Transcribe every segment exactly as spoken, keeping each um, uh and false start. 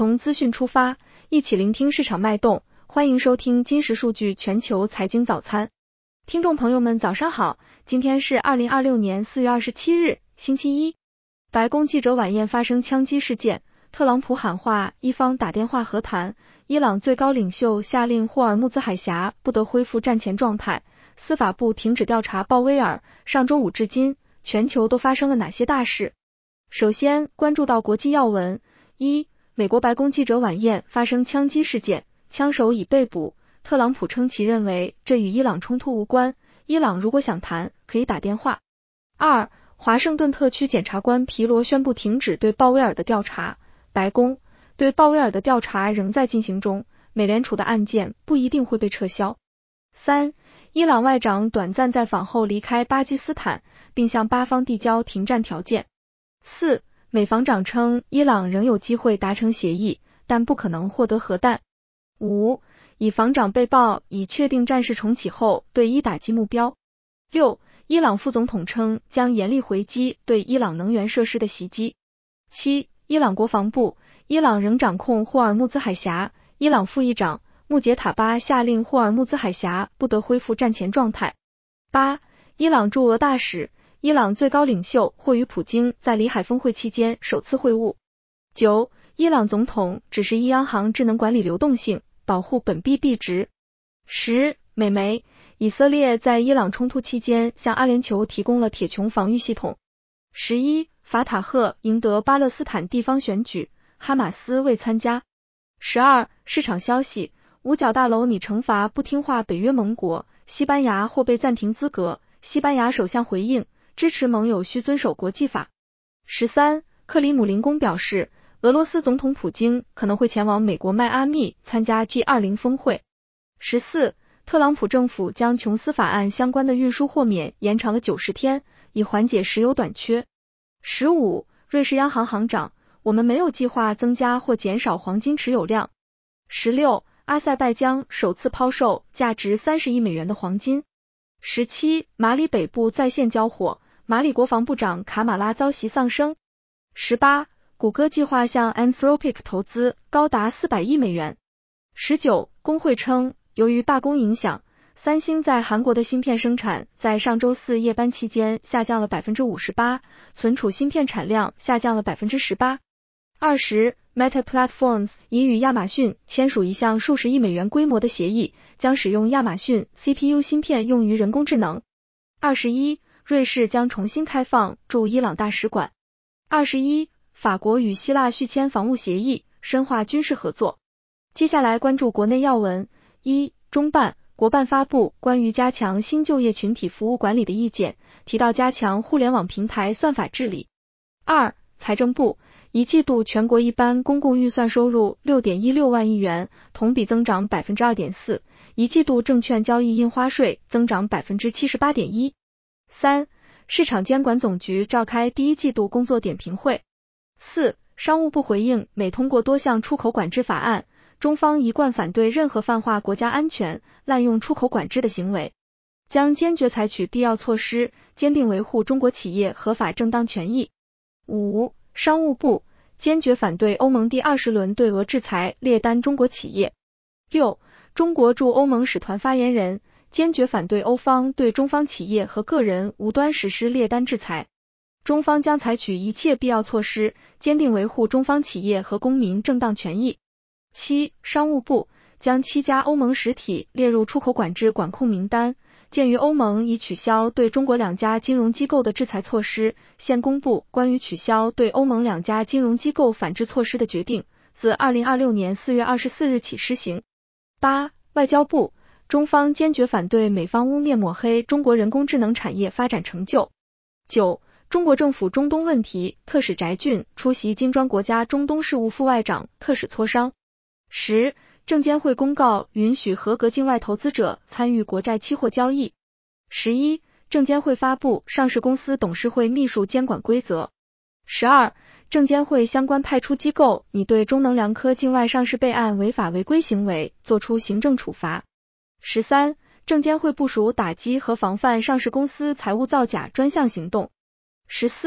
从资讯出发，一起聆听市场脉动。欢迎收听金石数据全球财经早餐。听众朋友们早上好，今天是二零二六年四月二十七日，星期一。白宫记者晚宴发生枪击事件，特朗普喊话伊方打电话和谈，伊朗最高领袖下令霍尔木兹海峡不得恢复战前状态，司法部停止调查鲍威尔。上周五至今，全球都发生了哪些大事？首先关注到国际要闻。一、美国白宫记者晚宴发生枪击事件，枪手已被捕，特朗普称其认为这与伊朗冲突无关，伊朗如果想谈，可以打电话。二、华盛顿特区检察官皮罗宣布停止对鲍威尔的调查，白宫对鲍威尔的调查仍在进行中，美联储的案件不一定会被撤销。三、伊朗外长短暂在访后离开巴基斯坦，并向巴方递交停战条件。四、美防长称伊朗仍有机会达成协议，但不可能获得核弹。五、以防长被曝已确定战事重启后对伊打击目标。六、伊朗副总统称将严厉回击对伊朗能源设施的袭击。七、伊朗国防部，伊朗仍掌控霍尔木兹海峡，伊朗副议长穆杰塔巴下令霍尔木兹海峡不得恢复战前状态。八、伊朗驻俄大使，伊朗最高领袖或与普京在里海峰会期间首次会晤。九、伊朗总统指示伊央行智能管理流动性，保护本币币值。十、美媒，以色列在伊朗冲突期间向阿联酋提供了铁穹防御系统。十一、法塔赫赢得巴勒斯坦地方选举，哈马斯未参加。十二、市场消息，五角大楼拟惩罚不听话北约盟国，西班牙或被暂停资格，西班牙首相回应支持盟友需遵守国际法。十三、克里姆林宫表示，俄罗斯总统普京可能会前往美国迈阿密参加 G 二十 峰会。十四、特朗普政府将琼斯法案相关的运输豁免延长了九十天，以缓解石油短缺。十五、瑞士央行行长，我们没有计划增加或减少黄金持有量。十六、阿塞拜疆首次抛售价值三十亿美元的黄金。十七、马里北部在线交火，马里国防部长卡马拉遭袭丧生。十八、谷歌计划向 Anthropic 投资高达四百亿美元。十九、工会称，由于罢工影响，三星在韩国的芯片生产在上周四夜班期间下降了 百分之五十八， 存储芯片产量下降了 百分之十八。二十、Meta Platforms 已与亚马逊签署一项数十亿美元规模的协议，将使用亚马逊 C P U 芯片用于人工智能。二十一、瑞士将重新开放驻伊朗大使馆。二十一、法国与希腊续签防务协议，深化军事合作。接下来关注国内要闻。一、中办、国办发布关于加强新就业群体服务管理的意见，提到加强互联网平台算法治理。二、财政部，一季度全国一般公共预算收入 六点一六万亿元，同比增长 百分之二点四， 一季度证券交易印花税增长 百分之七十八点一。三、市场监管总局召开第一季度工作点评会。四、商务部回应美通过多项出口管制法案，中方一贯反对任何泛化国家安全、滥用出口管制的行为，将坚决采取必要措施，坚定维护中国企业合法正当权益。五、商务部坚决反对欧盟第二十轮对俄制裁列单中国企业。六、中国驻欧盟使团发言人坚决反对欧方对中方企业和个人无端实施列单制裁，中方将采取一切必要措施，坚定维护中方企业和公民正当权益。七、商务部将七家欧盟实体列入出口管制管控名单，鉴于欧盟已取消对中国两家金融机构的制裁措施，现公布关于取消对欧盟两家金融机构反制措施的决定，自二零二六年四月二十四日起施行。八、外交部，中方坚决反对美方污蔑抹黑中国人工智能产业发展成就。九、中国政府中东问题特使翟俊出席金砖国家中东事务副外长特使磋商。十、证监会公告允许合格境外投资者参与国债期货交易。十一、证监会发布上市公司董事会秘书监管规则。十二、证监会相关派出机构拟对中能良科境外上市备案违法违规行为作出行政处罚。十三、证监会部署打击和防范上市公司财务造假专项行动。十四、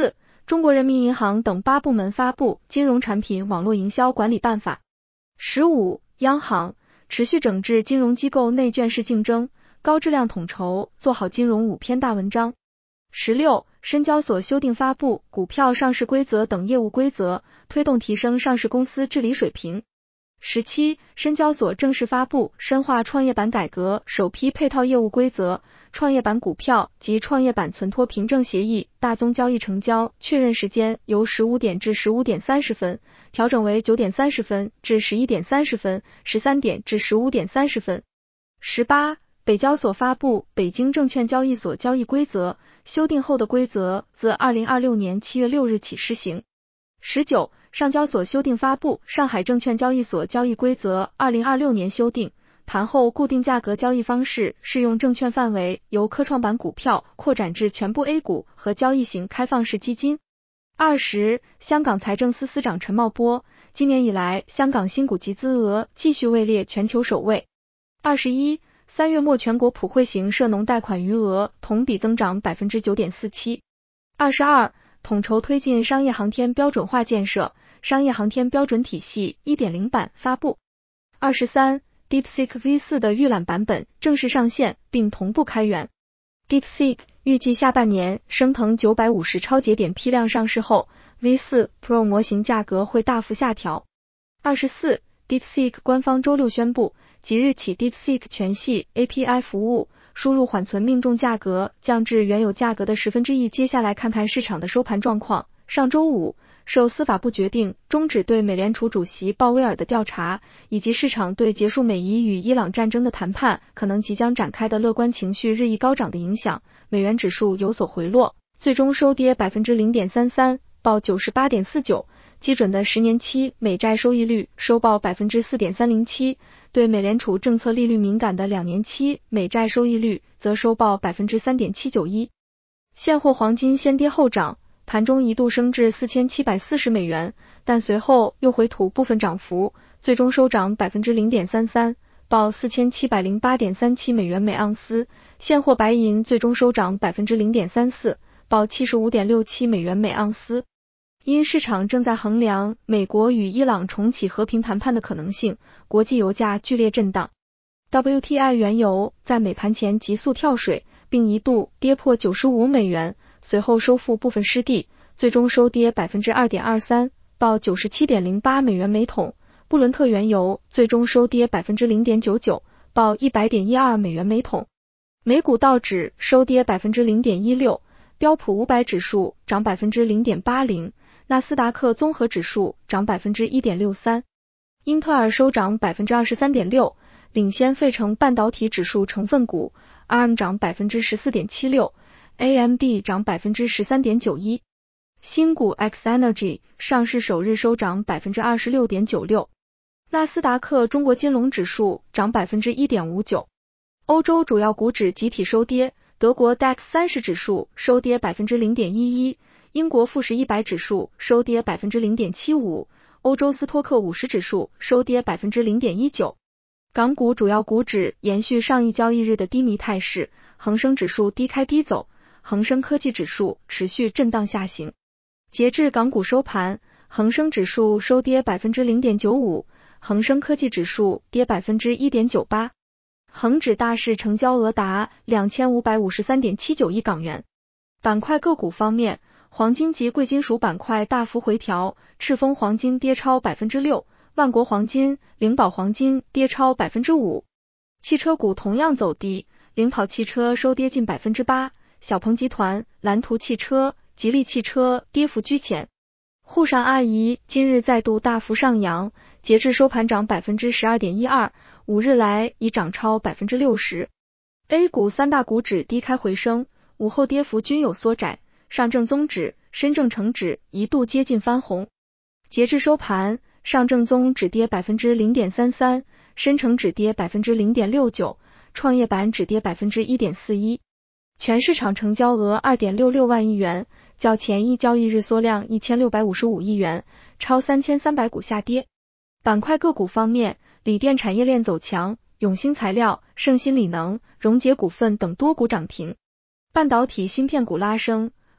中国人民银行等八部门发布《金融产品网络营销管理办法》。十五、央行持续整治金融机构内卷式竞争，高质量统筹，做好金融五篇大文章。十六、深交所修订发布股票上市规则等业务规则，推动提升上市公司治理水平。十七、深交所正式发布深化创业板改革首批配套业务规则，创业板股票及创业板存托凭证协议大宗交易成交确认时间由十五点至十五点三十分调整为九点三十分至十一点三十分，十三点至十五点三十分。十八、北交所发布北京证券交易所交易规则，修订后的规则自二零二六年七月六日起施行。十九、上交所修订发布上海证券交易所交易规则二零二六年修订，盘后固定价格交易方式适用证券范围由科创板股票扩展至全部 A 股和交易型开放式基金。二十、香港财政司司长陈茂波，今年以来香港新股集资额继续位列全球首位。二十一、三月末全国普惠型涉农贷款余额同比增长 百分之九点四七。二十二、统筹推进商业航天标准化建设，商业航天标准体系 一点零 版发布。二十三、DeepSeek V 四 的预览版本正式上线并同步开源。DeepSeek 预计下半年升腾九百五十超节点批量上市后 ，V 四 Pro 模型价格会大幅下调。二十四、DeepSeek 官方周六宣布，即日起 DeepSeek 全系 A P I 服务输入缓存命中价格降至原有价格的十分之一。接下来看看市场的收盘状况。上周五，受司法部决定终止对美联储主席鲍威尔的调查，以及市场对结束美伊与伊朗战争的谈判可能即将展开的乐观情绪日益高涨的影响，美元指数有所回落，最终收跌 百分之零点三三， 报 九十八点四九。基准的十年期美债收益率收报 百分之四点三零七， 对美联储政策利率敏感的两年期美债收益率则收报 百分之三点七九一。现货黄金先跌后涨，盘中一度升至四千七百四十美元，但随后又回吐部分涨幅，最终收涨 百分之零点三三， 报 四千七百零八点三七美元每盎司。现货白银最终收涨 百分之零点三四， 报 七十五点六七美元每盎司。因市场正在衡量美国与伊朗重启和平谈判的可能性，国际油价剧烈震荡。W T I 原油在美盘前急速跳水，并一度跌破九十五美元，随后收复部分失地，最终收跌 百分之二点二三， 报 九十七点零八美元每桶。布伦特原油最终收跌 百分之零点九九， 报 一百点一二美元每桶。美股道指收跌 百分之零点一六， 标普五百指数涨 百分之零点八零，纳斯达克综合指数涨 百分之一点六三， 英特尔收涨 百分之二十三点六， 领先费城半导体指数成分股 A R M 涨 百分之十四点七六， A M D 涨 百分之十三点九一， 新股 X Energy 上市首日收涨 百分之二十六点九六， 纳斯达克中国金龙指数涨 百分之一点五九。 欧洲主要股指集体收跌，德国 D A X 三十指数收跌 百分之零点一一，英国富时一百指数收跌 百分之零点七五， 欧洲斯托克五十指数收跌 百分之零点一九。 港股主要股指延续上一交易日的低迷态势，恒生指数低开低走，恒生科技指数持续震荡下行。截至港股收盘，恒生指数收跌 百分之零点九五， 恒生科技指数跌 百分之一点九八。恒指大市成交额达 两千五百五十三点七九亿港元。板块个股方面，黄金及贵金属板块大幅回调，赤峰黄金跌超 百分之六， 万国黄金、灵宝黄金跌超 百分之五。 汽车股同样走低，领跑汽车收跌近 百分之八， 小鹏集团、蓝图汽车、吉利汽车跌幅居前。沪上阿仪今日再度大幅上扬，截至收盘涨 百分之十二点一二， 五日来已涨超 百分之六十。 A 股三大股指低开回升，午后跌幅均有缩窄，上证综指、深证成指一度接近翻红。截至收盘，上证综指跌 百分之零点三三， 深成指跌 百分之零点六九， 创业板指跌 百分之一点四一。全市场成交额 二点六六万亿元，较前一交易日缩量一千六百五十五亿元，超三千三百股下跌。板块个股方面，锂电产业链走强，永兴材料、盛新锂能、荣捷股份等多股涨停。半导体芯片股拉升，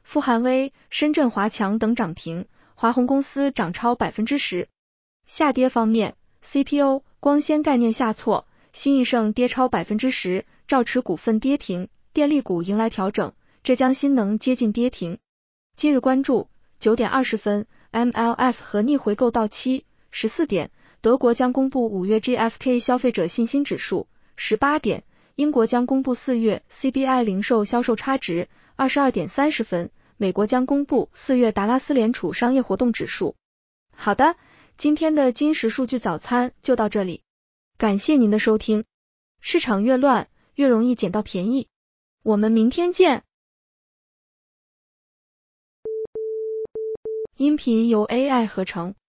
富汉威、深圳华强等涨停，华虹公司涨超 百分之十。 下跌方面 ，C P O、光纤概念下挫，新易盛跌超 百分之十， 兆驰股份跌停，电力股迎来调整，浙江新能接近跌停。今日关注九点二十分 M L F 和逆回购到期，十四点德国将公布五月 G F K 消费者信心指数，十八点英国将公布四月 C B I 零售销售差值，二十二点三十分美国将公布四月达拉斯联储商业活动指数。好的，今天的金石数据早餐就到这里，感谢您的收听。市场越乱，越容易捡到便宜。我们明天见。音频由 A I 合成。